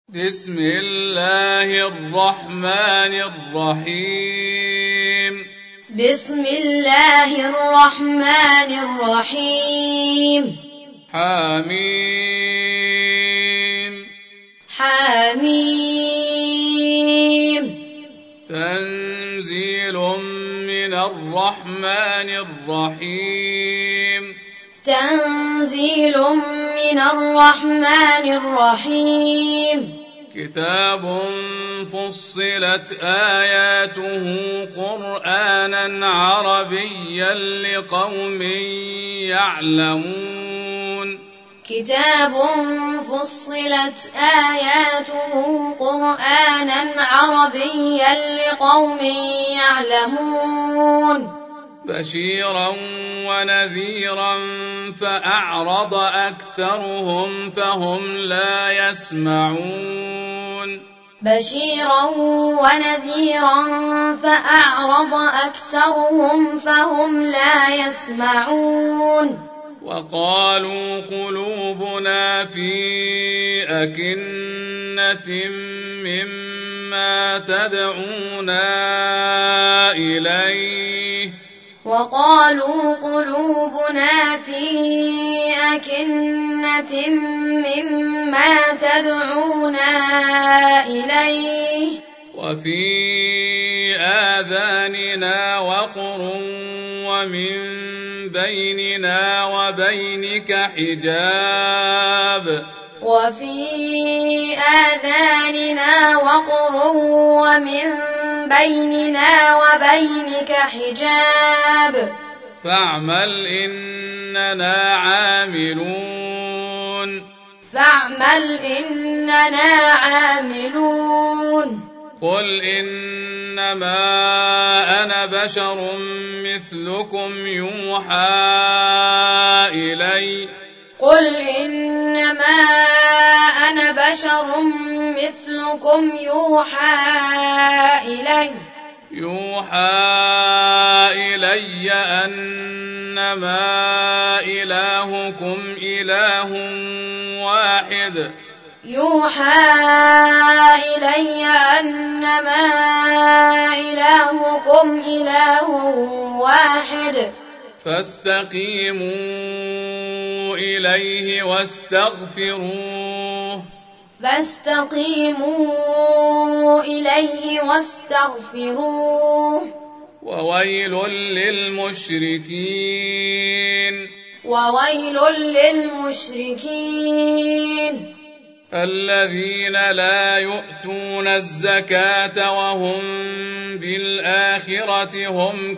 بسم الله الرحمن الرحيم بسم الله الرحمن الرحيم حميم حميم تنزيل من الرحمن الرحيم تنزيل من الرحمن الرحيم كتاب فصلت آياته قرآنا عربيا لقوم يعلمون كتاب فصلت آياته قرآنا عربيا لقوم يعلمون بشيرا ونذيرا فأعرض أكثرهم فهم لا يسمعون بشيرا ونذيرا فأعرض أكثرهم فهم لا يسمعون وقالوا قلوبنا في أكنة مما تدعونا إليه وقالوا قلوبنا في أكنة مما تدعونا إليه وفي آذاننا وقر ومن بيننا وبينك حجاب وفي آذاننا وقر ومن بيننا وبينك حجاب فاعمل إننا عاملون فاعمل إننا عاملون قل إنما أنا بشر مثلكم يوحى إلي قل إنما أنا بشر مثلكم يوحى إلي أنما إلهكم إله واحد يوحى إلي أنما إلهكم إله واحد فاستقيموا إليه واستغفروه فاستقيموا إليه واستغفروه وويل للمشركين وويل للمشركين الذين لا يؤتون الزكاة وهم بالآخرة هم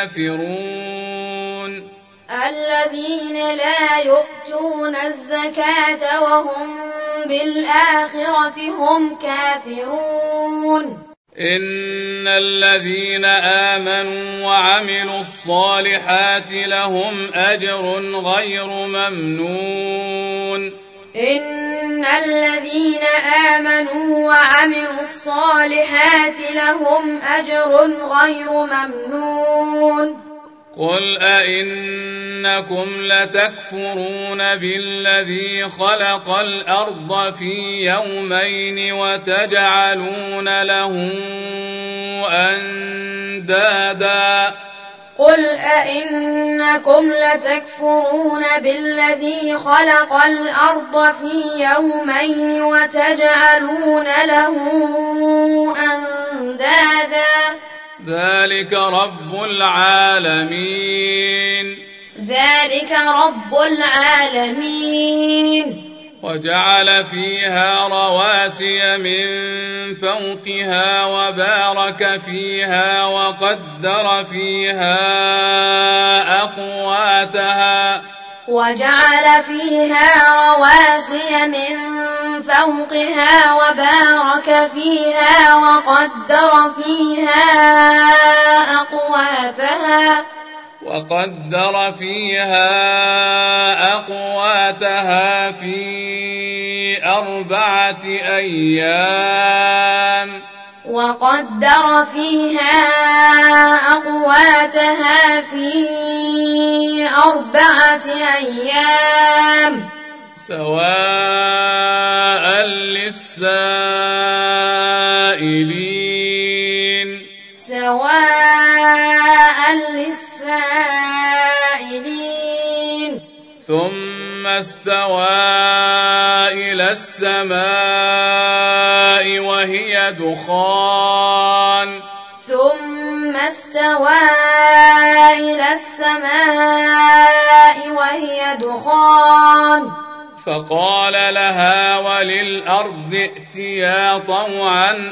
كافرون الذين لا يؤتون الزكاة وهم بالآخرة هم كافرون إن الذين آمنوا وعملوا الصالحات لهم أجر غير ممنون إن الذين آمنوا وعملوا الصالحات لهم أجر غير ممنون قل أئنكم لتكفرون بالذي خلق الأرض في يومين وتجعلون له أندادا قل أئنكم لتكفرون بالذي خلق الأرض في يومين وتجعلون له أندادا ذلك رب العالمين وجعل فيها رواسي من فوقها وبارك فيها وقدر فيها أقواتها وبارك فيها وقدر فيها أقواتها في 4 أيام سواء للسائلين للسائلين ثم استوى إلى السماء وهي دخان فقال لها وللأرض ائتيا طوعا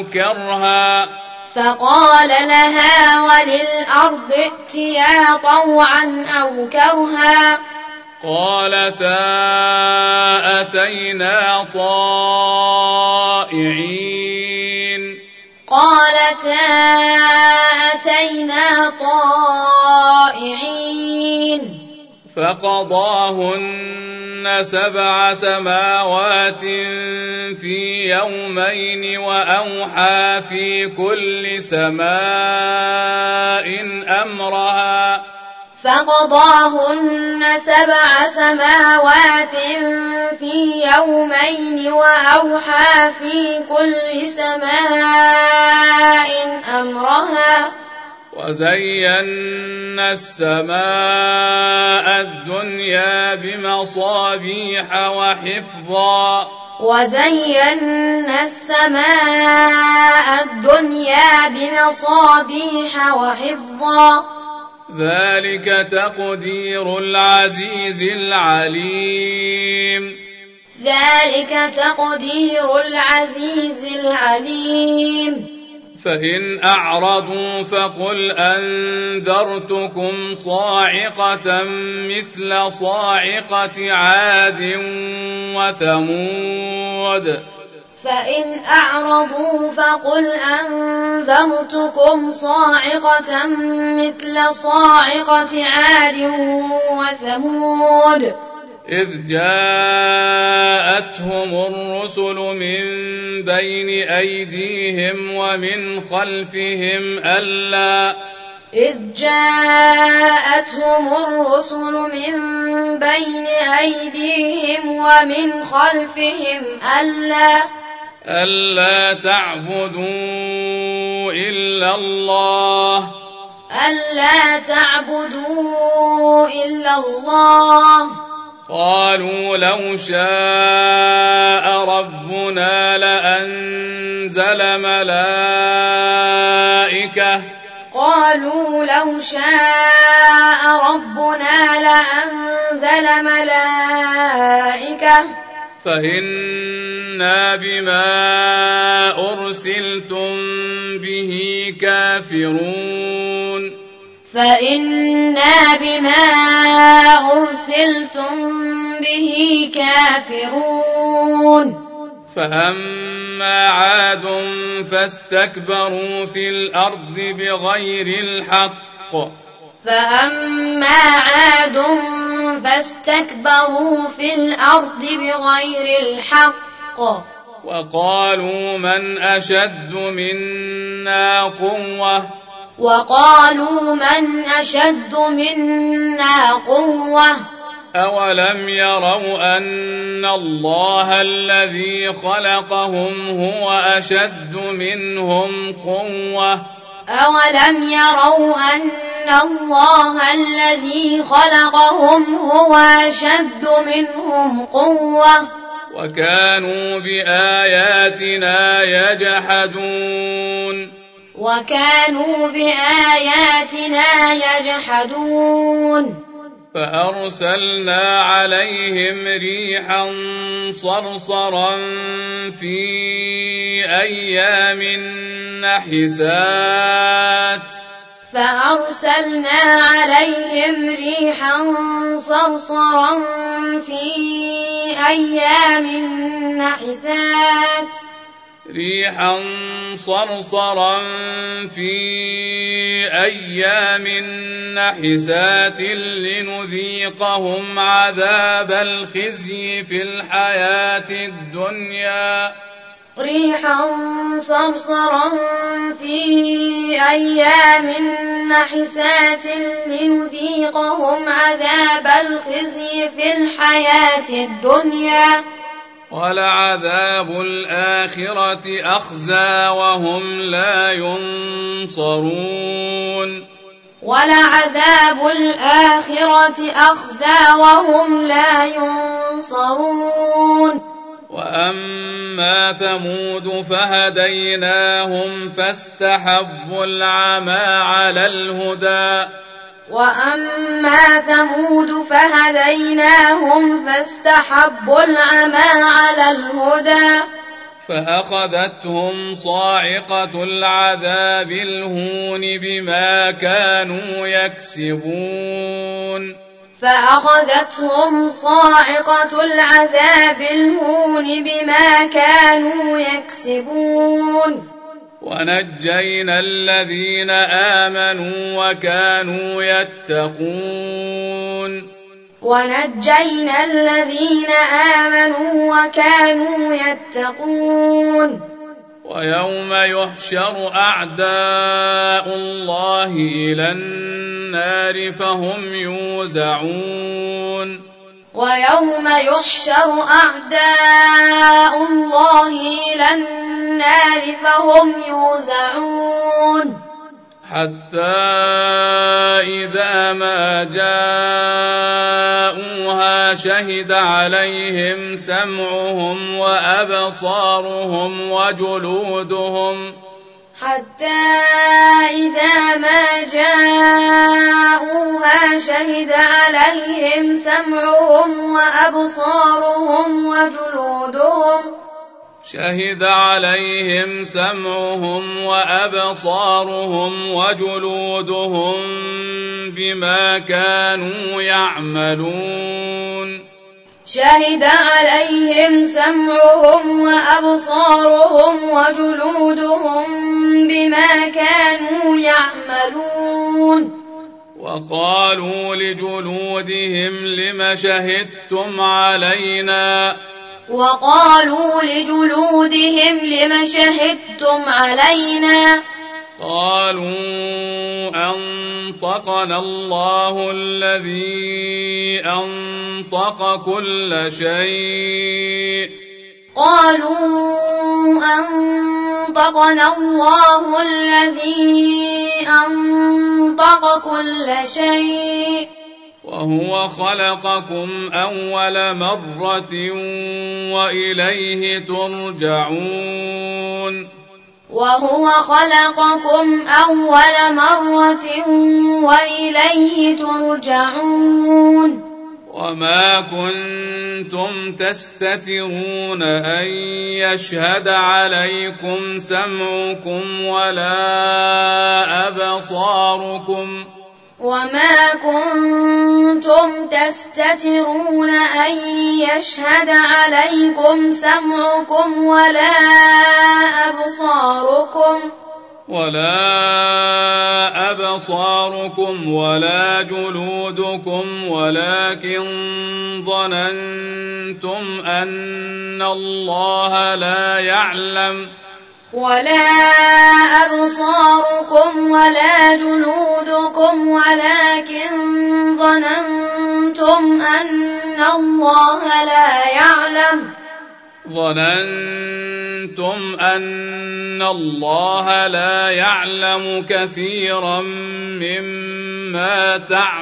أو كرها قالتا أتينا طائعين فقضاهن 7 سماوات في يومين وأوحى في كل سماء أمرها وزينا السماء الدنيا بمصابيح وحفظا ذلك تقدير العزيز العليم فإن أعرضوا فقل أنذرتكم صاعقة مثل صاعقة عاد وثمود إذ جاءتهم الرسل من بين أيديهم ومن خلفهم ألا تعبدوا إلا الله قالوا لو شاء ربنا لأنزل ملائكة فإنا بما أرسلتم به كافرون فأما عاد فاستكبروا في الأرض بغير الحق وقالوا من أشد منا قوة أولم يروا أن الله الذي خلقهم هو أشد منهم قوة وكانوا بآياتنا يجحدون فأرسلنا عليهم ريحا صرصرا في أيام نحسات لنذيقهم عذاب الخزي في الحياة الدنيا ولعذاب الآخرة أخزى وهم لا ينصرون ولعذاب الآخرة أخزى وهم لا ينصرون وأما ثمود فهديناهم فاستحبوا العمى على الهدى وأما ثمود فهديناهم فاستحبوا العمى على الهدى فأخذتهم صاعقة العذاب الهون بما كانوا يكسبون فأخذتهم صاعقة العذاب الهون بما كانوا يكسبون ونجينا الذين آمنوا وكانوا يتقون ونجينا الذين آمنوا وكانوا يتقون ويوم يحشر أعداء الله إلى النار فهم يوزعون ويوم يحشر أعداء الله إلى النار فهم يوزعون حتى إذا ما جاءوها شهد عليهم سمعهم وأبصارهم وجلودهم حتى إذا ما جاءوها شهد عليهم سمعهم وأبصارهم وجلودهم شهد عليهم سمعهم وأبصارهم وجلودهم بما كانوا يعملون شهد عليهم سمعهم وأبصارهم وجلودهم بما كانوا يعملون وقالوا لجلودهم لم شهدتم علينا وقالوا لجلودهم لم شهدتم علينا قالوا أنطقنا الله الذي أنطق كل شيء قالوا أنطقنا الله الذي أنطق كل شيء وهو خلقكم أول مرة وإليه ترجعون وهو خلقكم أول مرة وإليه ترجعون وما كنتم تستترون أن يشهد عليكم سمعكم ولا أبصاركم وما كنتم تستترون أن يشهد عليكم سمعكم ولا أبصاركم ولا جلودكم ولكن ظننتم أن الله لا يعلم ولا أبصاركم ولا جلودكم ولكن ظننتم أن الله لا يعلم ظننتم أن الله لا يعلم كثيرا مما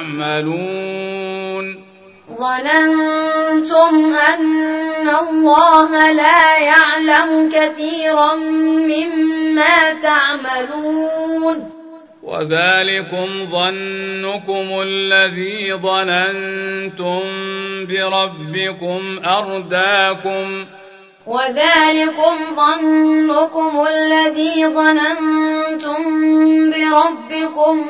تعملون ظننتم أن الله لا يعلم كثيرا مما تعملون وذلكم ظنكم الذي ظننتم بربكم أرداكم وذلكم ظنكم الذي ظننتم بربكم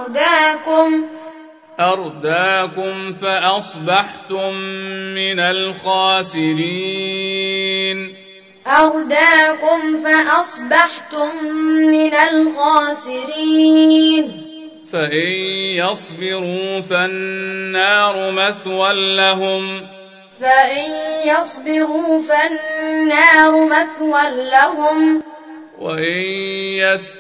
أرداكم فأصبحتم من الخاسرين فإن يصبروا فالنار مثوى لهم وإن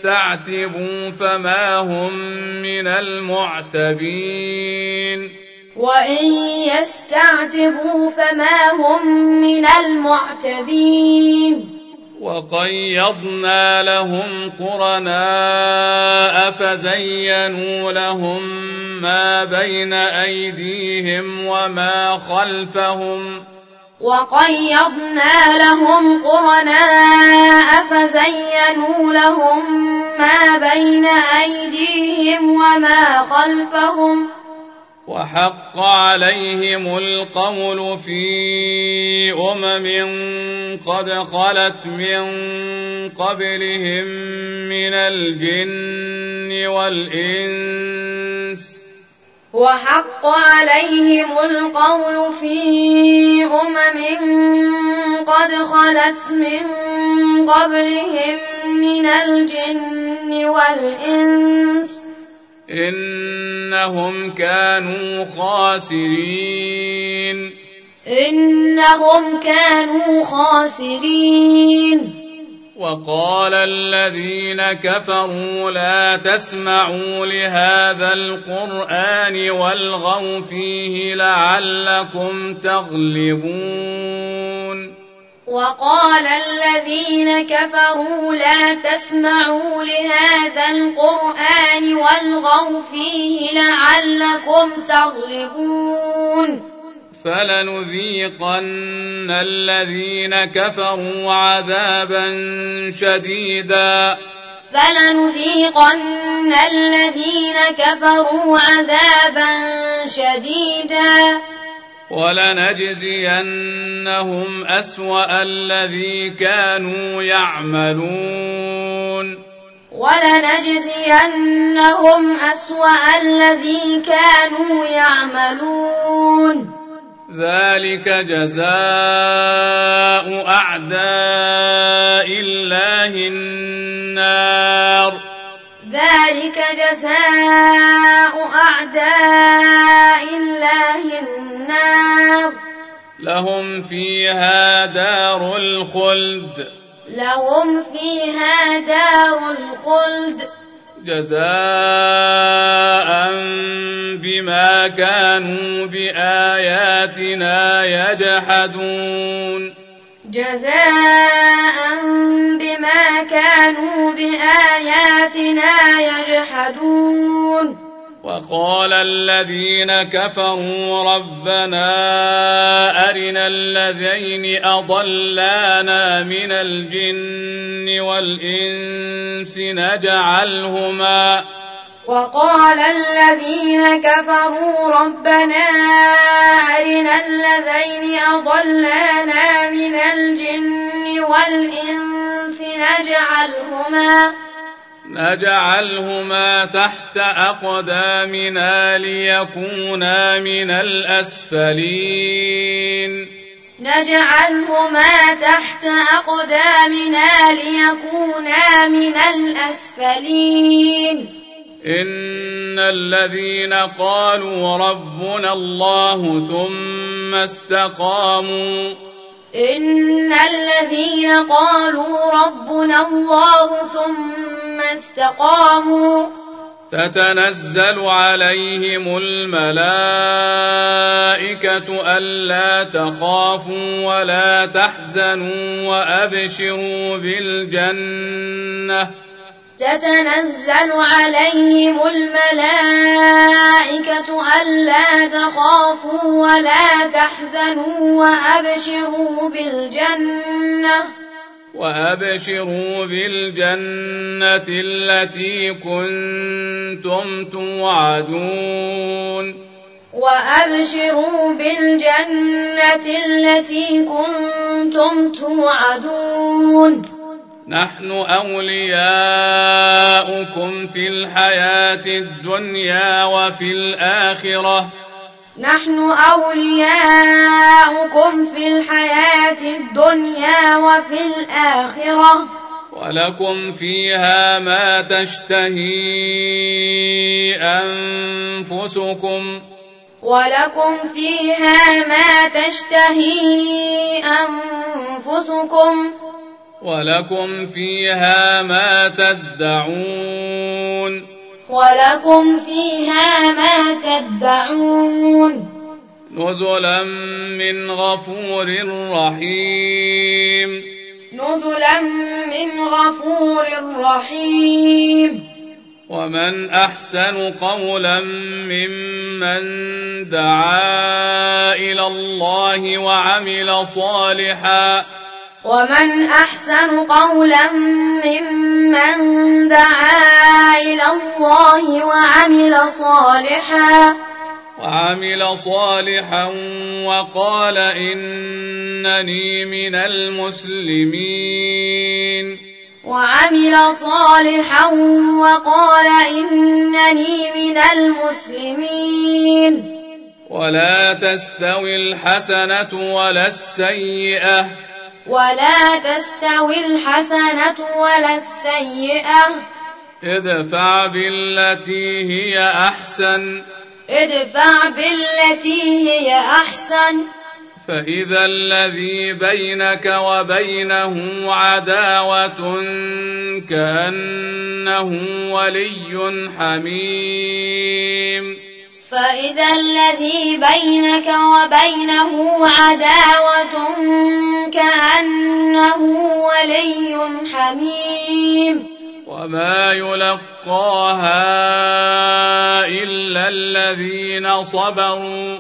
يستعتبوا فما هم من المعتبين وإن يستعتبوا فما هم من المعتبين وقيضنا لهم قرناء فزينوا لهم ما بين أيديهم وما خلفهم وقيضنا لهم قرناء فزينوا لهم ما بين أيديهم وما خلفهم وحق عليهم القول في قد خلت من قبلهم من الجن والإنس وحق عليهم القول في قد خلت من قبلهم من الجن والإنس إنهم كانوا خاسرين وقال الذين كفروا لا تسمعوا لهذا القرآن والغوا فيه لعلكم تغلبون وقال الذين كفروا لا تسمعوا لهذا القرآن والغوا فيه لعلكم تغلبون فلنذيقن الذين كفروا عذابا شديدا ولنجزينهم أسوأ الذي كانوا يعملون ذلك جزاء أعداء الله النار لهم فيها دار الخلد جزاء بما كانوا بآياتنا يجحدون وقال الذين كفروا ربنا أرنا الذين أضلانا من الجن والإنس نجعلهما تحت أقدامنا ليكونا من الأسفلين إن الذين قالوا ربنا الله ثم استقاموا تتنزل عليهم الملائكة ألا تخافوا ولا تحزنوا وأبشروا بالجنة التي كنتم توعدون نحن أولياؤكم في الحياة الدنيا وفي الآخرة ولكم فيها ما تشتهي أنفسكم ولكم فيها ما تدعون ولكم فيها ما تدعون نزلا من غفور رحيم نزلا من غفور رحيم ومن أحسن قولا ممن دعا إلى الله وعمل صالحا ومن أحسن قولا ممن دعا إلى الله وعمل صالحا وقال إنني من المسلمين ولا تستوي الحسنة ولا السيئة ادفع بالتي هي أحسن فإذا الذي بينك وبينه عداوة كأنه ولي حميم وما يلقاها إلا الذين صبروا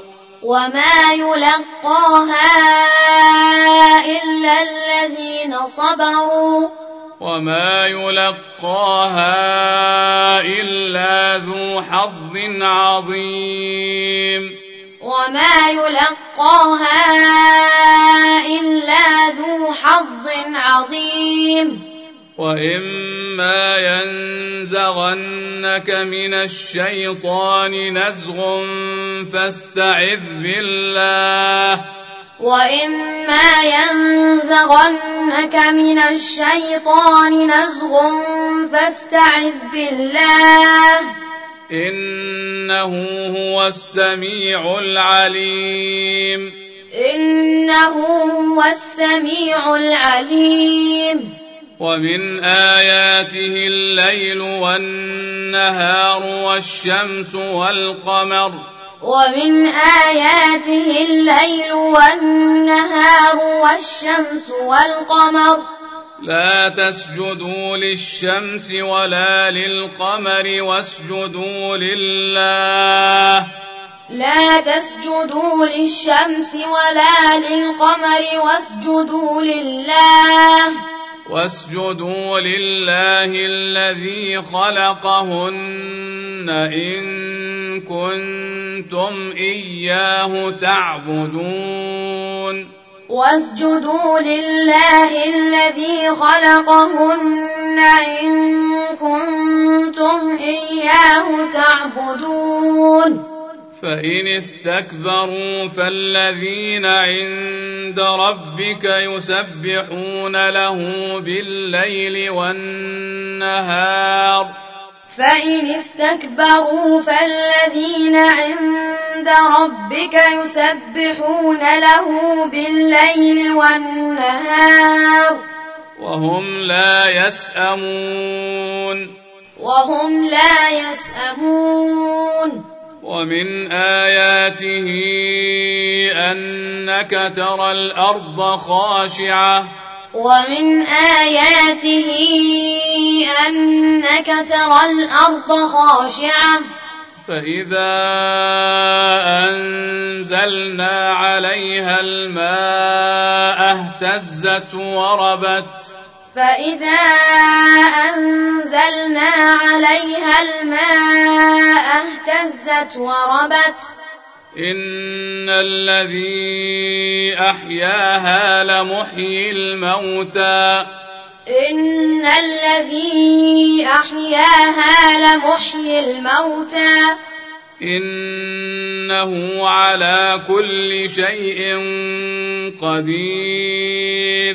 وما يلقاها إلا ذو حظ عظيم وإما ينزغنك من الشيطان نزغ فاستعذ بالله إنه هو السميع العليم ومن آياته الليل والنهار والشمس والقمر لا تسجدوا للشمس ولا للقمر واسجدوا لله الذي خلقهن إن كنتم إياه تعبدون فإن استكبروا فالذين عند ربك يسبحون له بالليل والنهار وهم لا يسأمون ومن آياته أنك ترى الأرض خاشعة فإذا أنزلنا عليها الماء اهتزت وربت إن الذي أحياها لمحيي الموتى إنه على كل شيء قدير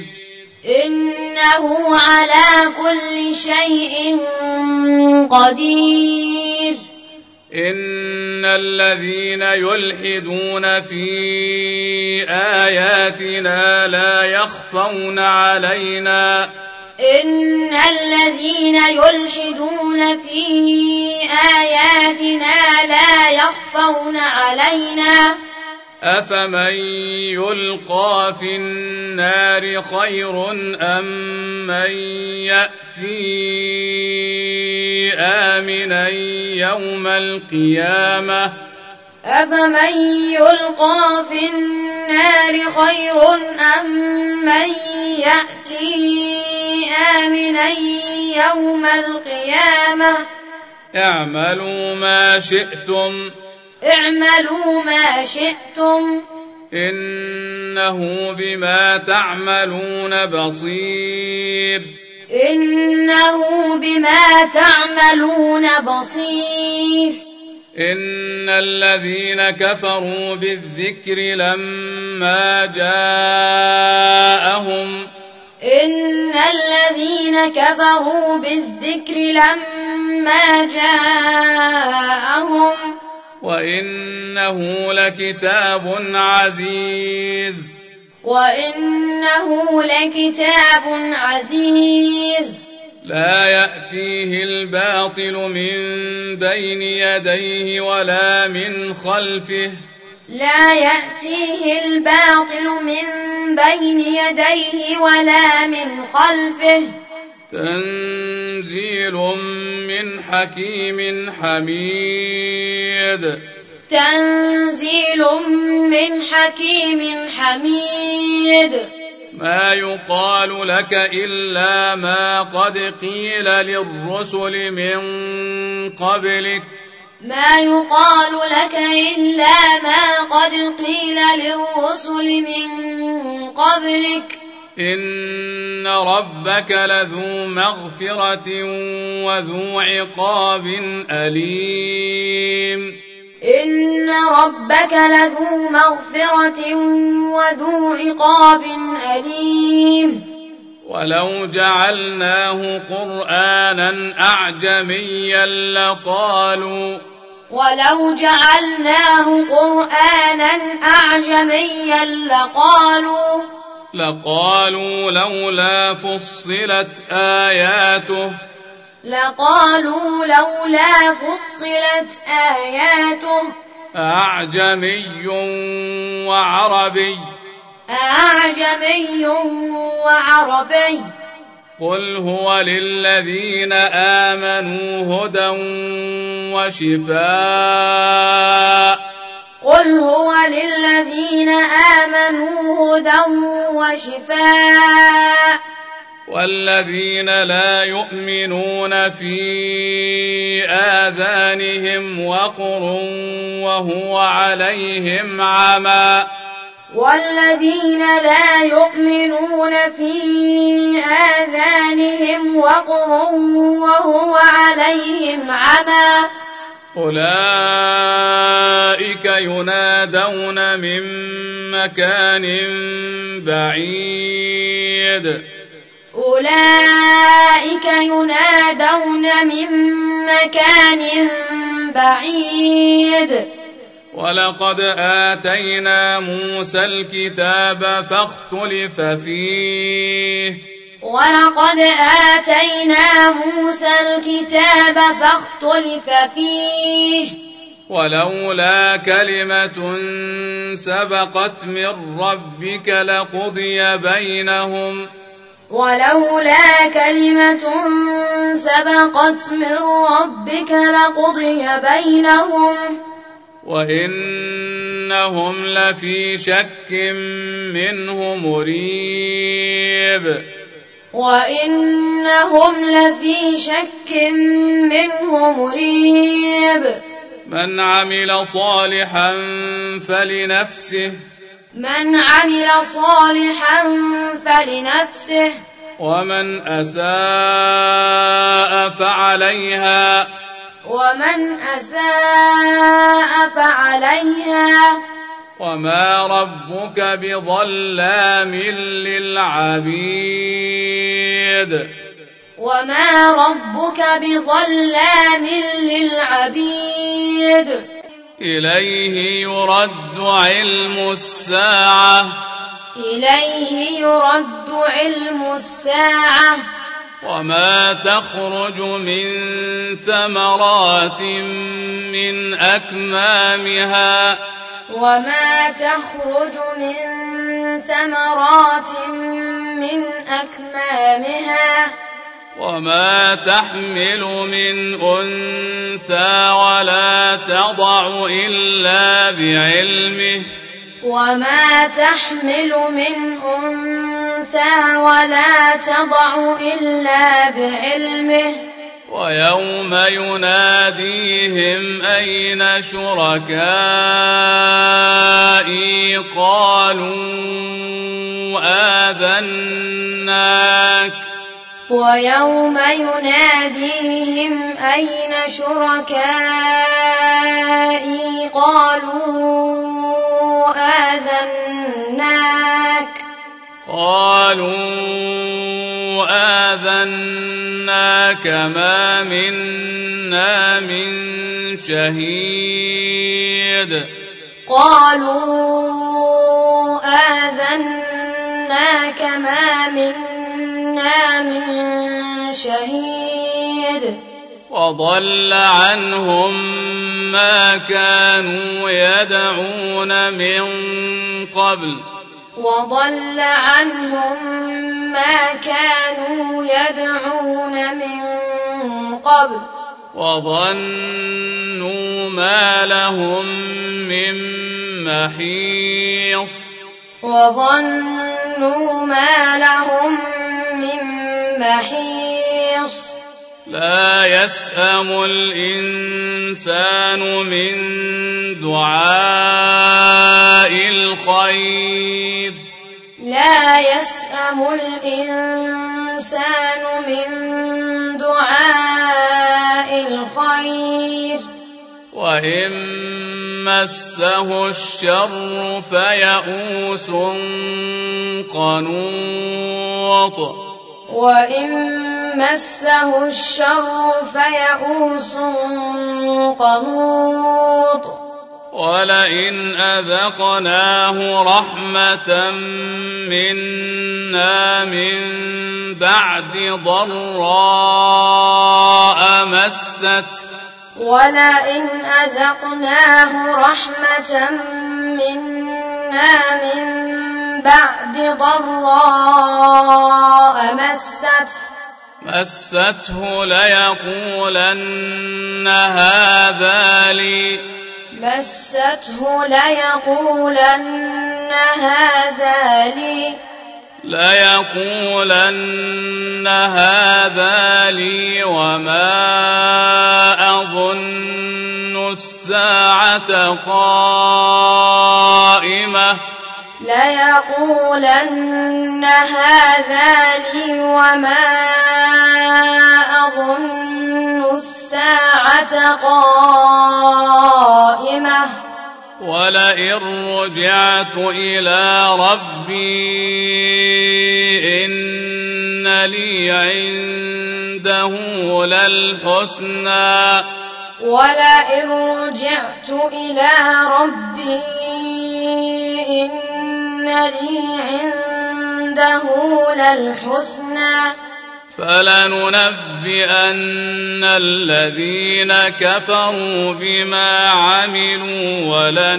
إن الذين يلحدون في آياتنا لا يخفون علينا إن الذين يلحدون في آياتنا لا يخفون علينا أفمن يلقى في النار خير أم من يأتي آمنا يوم القيامة أفمن يلقى في النار خير أم من يأتي آمنا يوم القيامة اعملوا ما شئتم إنه بما تعملون بصير إن الذين كفروا بالذكر لما جاءهم وإنه لكتاب عزيز لا يأتيه الباطل من بين يديه ولا من خلفه تنزيل من حكيم حميد ما يقال لك إلا ما قد قيل للرسل من قبلك إن ربك لذو مغفرة وذو عقاب أليم ولو جعلناه قرآنا أعجميا لقالوا لولا فصلت آياته أعجمي وعربي قل هو للذين آمنوا هدى وشفاء والذين لا يؤمنون في آذانهم وقر وهو عليهم عمى أولئك ينادون من مكان بعيد ولقد آتينا موسى الكتاب فاختلف فيه ولولا كلمة سبقت من ربك لقضي بينهم وإنهم لفي شك منه مريب من عمل صالحا فلنفسه ومن أساء فعليها وما ربك بظلام للعبيد إليه يرد علم الساعة وما تخرج من ثمرات من أكمامها وما تخرج من ثمرات من أكمامها وما تحمل من أنثى ولا تضع إلا بعلمه وما تحمل من أنثى ولا تضع إلا بعلمه ويوم يناديهم أين شركائي قالوا آذناك ويوم يناديهم أين شركائي قالوا آذناك ما منا من شهيد قالوا آذناك ما منا من شهيد وضل عنهم ما كانوا يدعون من قبل وضل عنهم ما كانوا يدعون من قبل وظنوا ما لهم من محيص وظنوا ما لهم من محيص لا يسأم الإنسان من دعاء الخير لا يسأم الإنسان من دعاء الخير وإن مسه الشر فيئوس قنوط وإن مسه الشر فيئوس قنوط ولئن أذقناه رحمة منا من بعد ضراء مسته ولئن أذقناه رحمة منا من بعد ضراء مسته ليقولن هذا لي وما أظن الساعة قائمة ليقولن هذا لي وما أظن الساعة قائمة ولئن رجعت إلى ربي إن لي عنده للحسنى ولئن رجعت إلى ربي إن لي عنده للحسنى فلننبئن الذين كفروا بما عملوا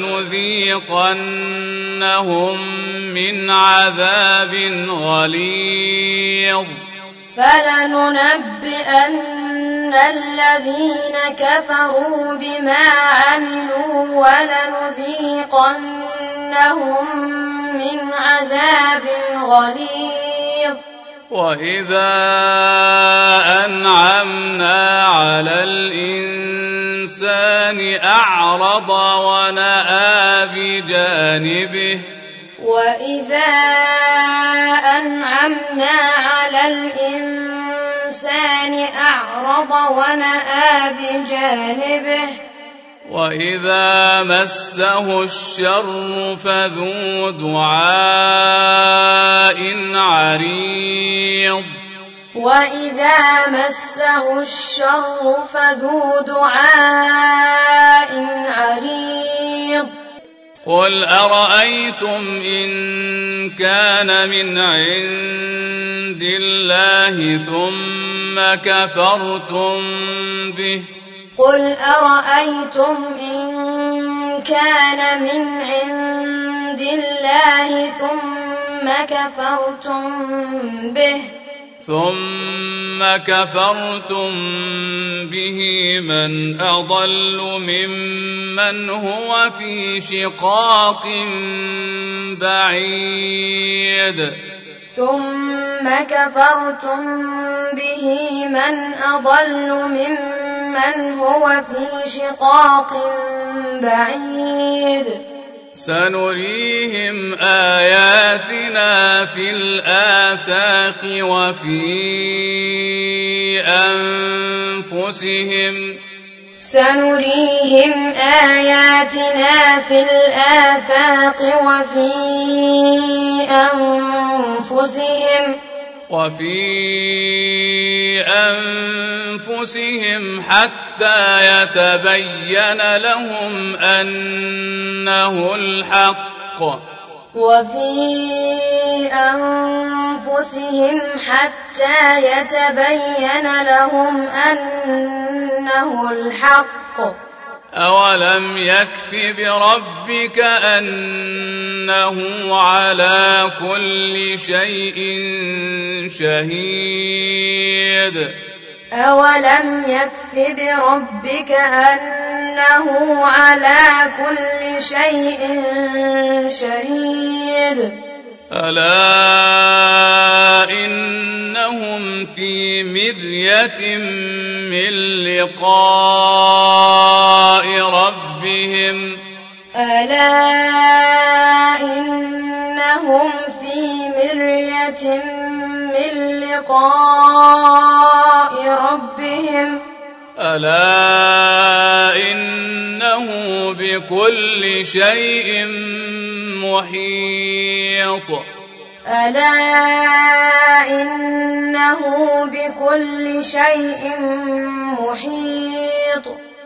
ولنذيقنهم من عذاب غليظ فلننبئن الذين كفروا بما عملوا ولنذيقنهم من عذاب غليظ وإذا أنعمنا على الإنسان أعرض ونأى بجانبه وإذا أنعمنا على الإنسان أعرض ونأى بجانبه وإذا مسه الشر فذو دعاء عريض وإذا مسه الشر فذو دعاء عريض قل أرأيتم إن كان من عند الله ثم كفرتم به قل أرأيتم إن كان من عند الله ثم كفرتم به من أضل ممن هو في شقاق بعيد ثم كفرتم به من أضل ممن هو في شقاق بعيد سنريهم آياتنا في الآفاق وفي أنفسهم سنريهم آياتنا في الآفاق وفي أنفسهم حتى يتبين لهم أنه الحق أولم يكف بربك أنه على كل شيء شهيد أولم يكف بربك أنه على كل شيء شهيد ألا إنهم في مرية من لقاء ربهم ألا إنه بكل شيء محيط ألا إنه بكل شيء محيط